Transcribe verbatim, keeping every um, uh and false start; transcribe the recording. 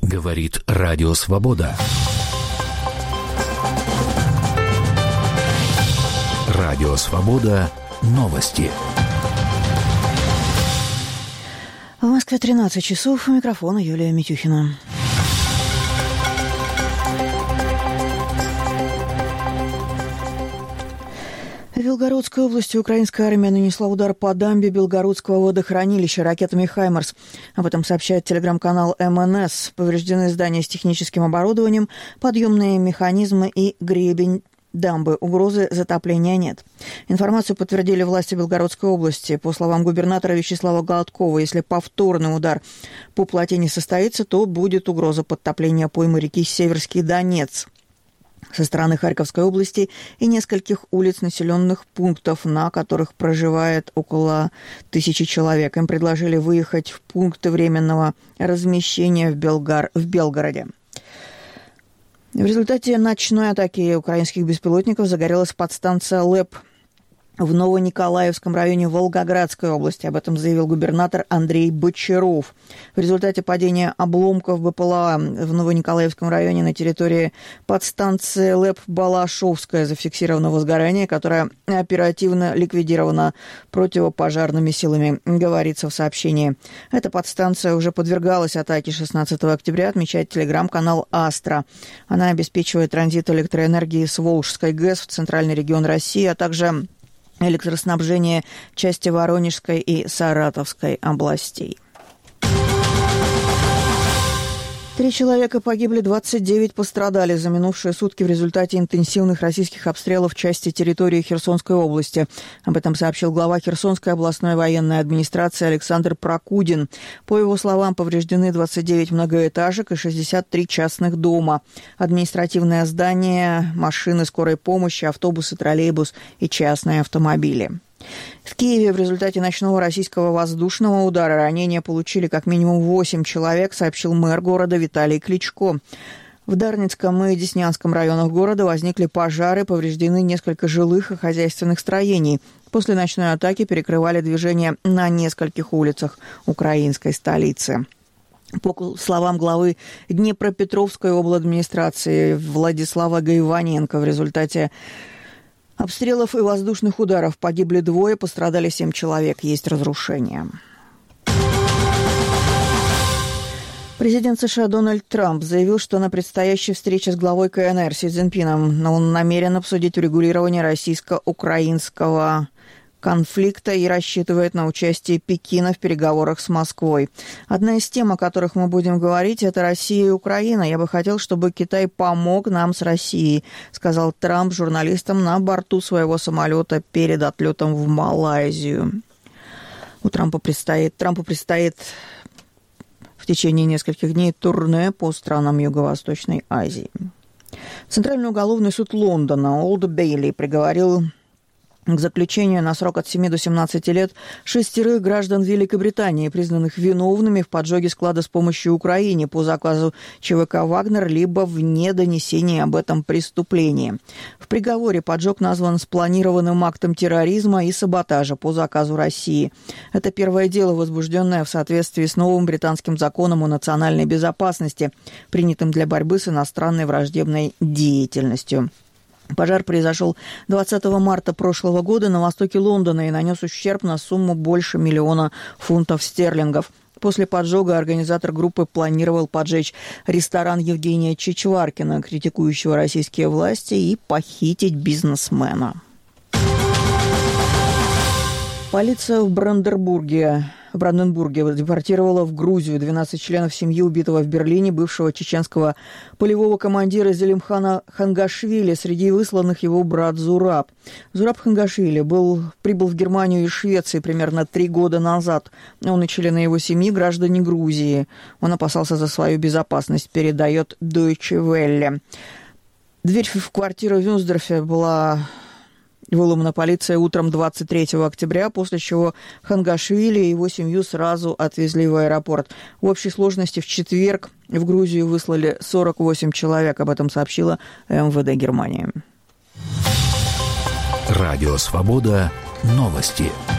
Говорит Радио Свобода. Радио Свобода. Новости. В Москве тринадцать часов. У микрофона Юлия Митюхина. В Белгородской области украинская армия нанесла удар по дамбе Белгородского водохранилища ракетами «Хаймарс». Об этом сообщает телеграм-канал эм эн эс. Повреждены здания с техническим оборудованием, подъемные механизмы и гребень дамбы. Угрозы затопления нет. Информацию подтвердили власти Белгородской области. По словам губернатора Вячеслава Голодкова, если повторный удар по плоте не состоится, то будет угроза подтопления поймы реки Северский Донец со стороны Харьковской области и нескольких улиц населенных пунктов, на которых проживает около тысячи человек. Им предложили выехать в пункты временного размещения в, Белгар... в Белгороде. В результате ночной атаки украинских беспилотников загорелась подстанция ЛЭП в Новониколаевском районе Волгоградской области. Об этом заявил губернатор Андрей Бочаров. В результате падения обломков БПЛА в Новониколаевском районе на территории подстанции ЛЭП Балашовская зафиксировано возгорание, которое оперативно ликвидировано противопожарными силами, говорится в сообщении. Эта подстанция уже подвергалась атаке шестнадцатого октября, отмечает телеграм-канал «Астра». Она обеспечивает транзит электроэнергии с Волжской ГЭС в центральный регион России, а также электроснабжение части Воронежской и Саратовской областей. Три человека погибли, двадцать девять пострадали за минувшие сутки в результате интенсивных российских обстрелов части территории Херсонской области. Об этом сообщил глава Херсонской областной военной администрации Александр Прокудин. По его словам, повреждены двадцать девять многоэтажек и шестьдесят три частных дома. Административное здание, машины скорой помощи, автобусы, троллейбус и частные автомобили. В Киеве в результате ночного российского воздушного удара ранения получили как минимум восемь человек, сообщил мэр города Виталий Кличко. В Дарницком и Деснянском районах города возникли пожары, повреждены несколько жилых и хозяйственных строений. После ночной атаки перекрывали движение на нескольких улицах украинской столицы. По словам главы Днепропетровской обладминистрации Владислава Гайваненко, в результате обстрелов и воздушных ударов погибли двое, пострадали семь человек, есть разрушения. Президент США Дональд Трамп заявил, что на предстоящей встрече с главой ка эн эр Си Цзиньпином он намерен обсудить урегулирование российско-украинского конфликта и рассчитывает на участие Пекина в переговорах с Москвой. Одна из тем, о которых мы будем говорить, это Россия и Украина. Я бы хотел, чтобы Китай помог нам с Россией, сказал Трамп журналистам на борту своего самолета перед отлетом в Малайзию. У Трампа предстоит, Трампу предстоит в течение нескольких дней турне по странам Юго-Восточной Азии. Центральный уголовный суд Лондона Олд Бейли приговорил к заключению на срок от семи до семнадцати лет шестерых граждан Великобритании, признанных виновными в поджоге склада с помощью Украине по заказу ЧВК «Вагнер», либо в недонесении об этом преступлении. В приговоре поджог назван спланированным актом терроризма и саботажа по заказу России. Это первое дело, возбужденное в соответствии с новым британским законом о национальной безопасности, принятым для борьбы с иностранной враждебной деятельностью. Пожар произошел двадцатого марта прошлого года на востоке Лондона и нанес ущерб на сумму больше миллиона фунтов стерлингов. После поджога организатор группы планировал поджечь ресторан Евгения Чичваркина, критикующего российские власти, и похитить бизнесмена. Полиция в Бранденбурге, в Бранденбурге депортировала в Грузию двенадцать членов семьи убитого в Берлине бывшего чеченского полевого командира Зелимхана Хангашвили. Среди высланных его брат Зураб. Зураб Хангашвили был, прибыл в Германию из Швеции примерно три года назад. Он и члены его семьи граждане Грузии. Он опасался за свою безопасность, передает Deutsche Welle. Дверь в квартиру в Вюнсдорфе была выломана полицией утром двадцать третьего октября, после чего Хангашвили и его семью сразу отвезли в аэропорт. В общей сложности в четверг в Грузию выслали сорок восемь человек. Об этом сообщила эм вэ дэ Германии. Радио «Свобода». Новости.